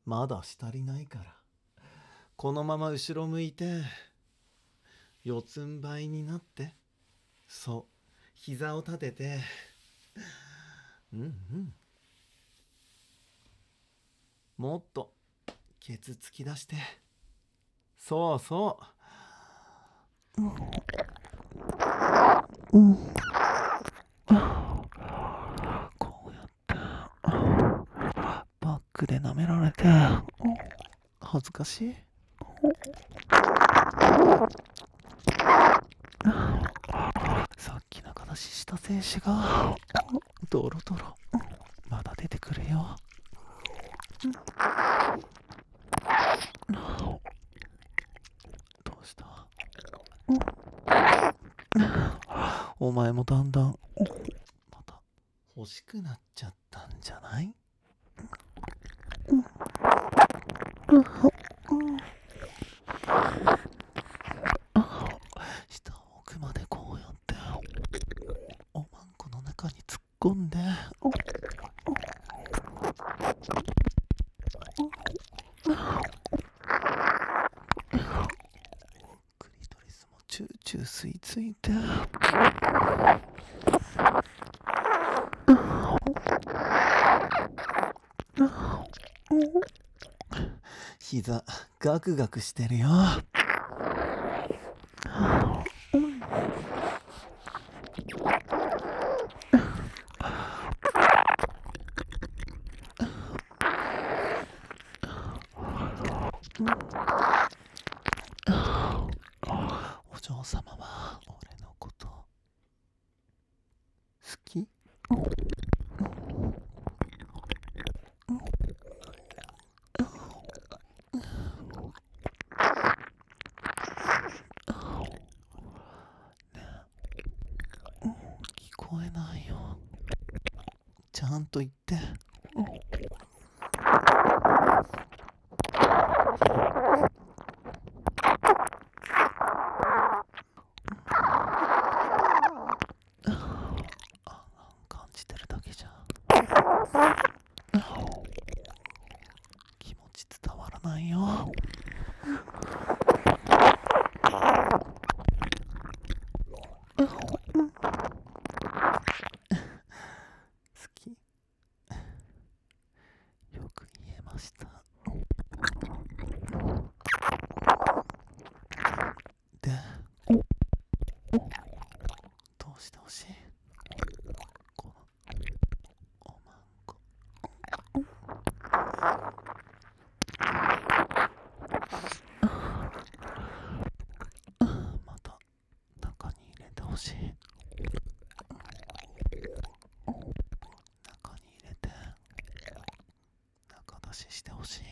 まだ足りないから。このまま後ろ向いて、四つん這いになって、そう、膝を立てて、もっとケツ突き出して、そうそう。こうやってバックで舐められて恥ずかしい。さっき仲出しした精子がドロドロまだ出てくるよ。どうした？お前もだんだんまた欲しくなっちゃったんじゃない？下奥までこうやっておまんこの中に突っ込んで、クリトリスもチューチュー吸い付いて、膝ガクガクしてるよ。お嬢様は俺のこと好き？聞こえないよ。ちゃんと言って。感じてるだけじゃ気持ち伝わらないよ。好き？よく言えました。で、どうしてほしい？このおまんこ。また中に入れてほしい。中に入れて中出ししてほしい。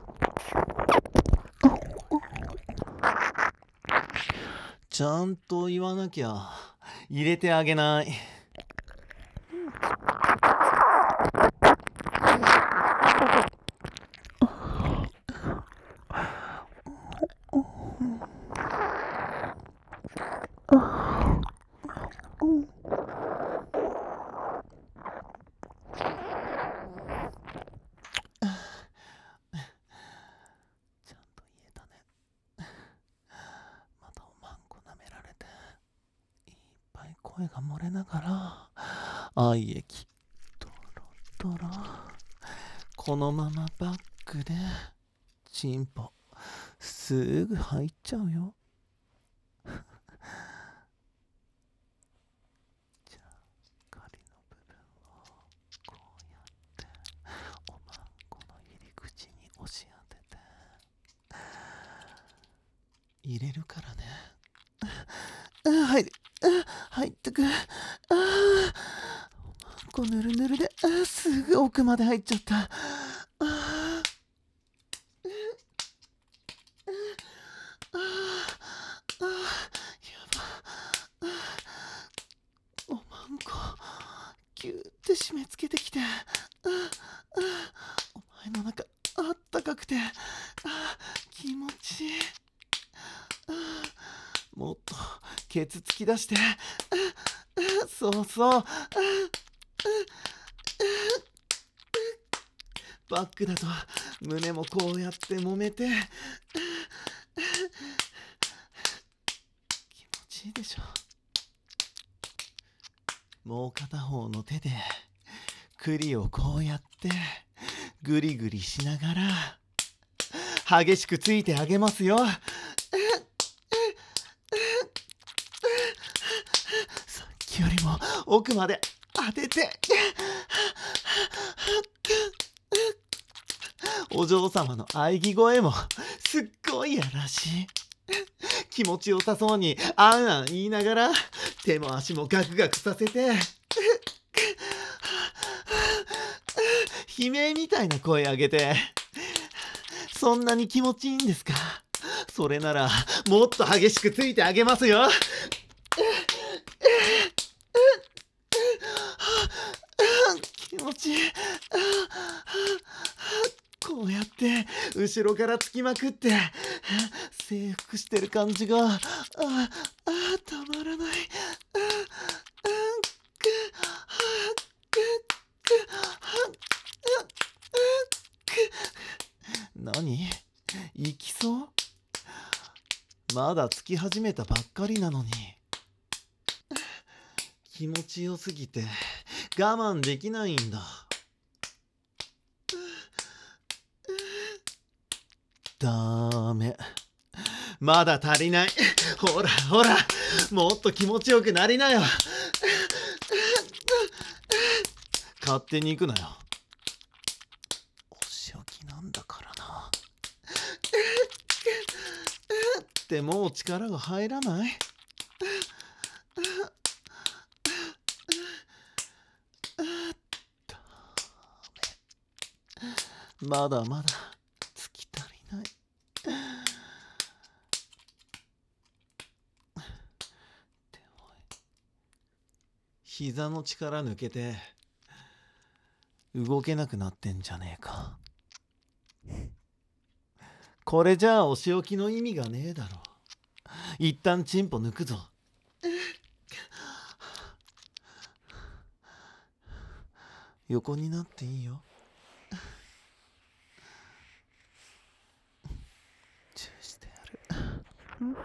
ちゃんと言わなきゃ入れてあげない。声が漏れながら愛液ドロドロ。このままバックでチンポすぐ入っちゃうよ。じゃあ仮の部分をこうやっておまんこの入り口に押し当てて入れるからね。入ってく。こうぬるぬるで、すぐ奥まで入っちゃった。おまんこギューって締め付けてきて、お前の中あったかくて気持ちいい。もっとケツ突き出して、そうそう。バックだと胸もこうやって揉めて気持ちいいでしょ。もう片方の手で栗をこうやってグリグリしながら激しくついてあげますよ。さっきよりも奥まで当ててお嬢様の喘ぎ声もすっごいやらしい。気持ちよさそうにあんあん言いながら手も足もガクガクさせて悲鳴みたいな声上げて、そんなに気持ちいいんですか？それならもっと激しくついてあげますよ。気持ちいい。こうやって後ろからつきまくって征服してる感じがたまらない。何？行きそう？まだつき始めたばっかりなのに。気持ちよすぎて我慢できないんだ。ダメ。まだ足りない。ほらほら、もっと気持ちよくなりなよ。勝手に行くなよ。お仕置きなんだからな。ってもう力が入らない？まだまだつき足りない。膝の力抜けて動けなくなってんじゃねえか。これじゃあお仕置きの意味がねえだろ。一旦チンポ抜くぞ。横になっていいよ。チューしてやる。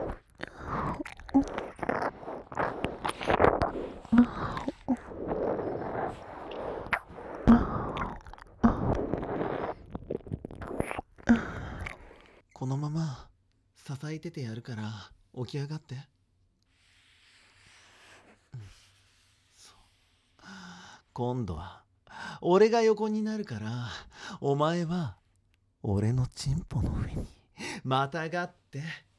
このまま支えててやるから起き上がって。今度は俺が横になるからお前は俺のチンポの上にまたがって。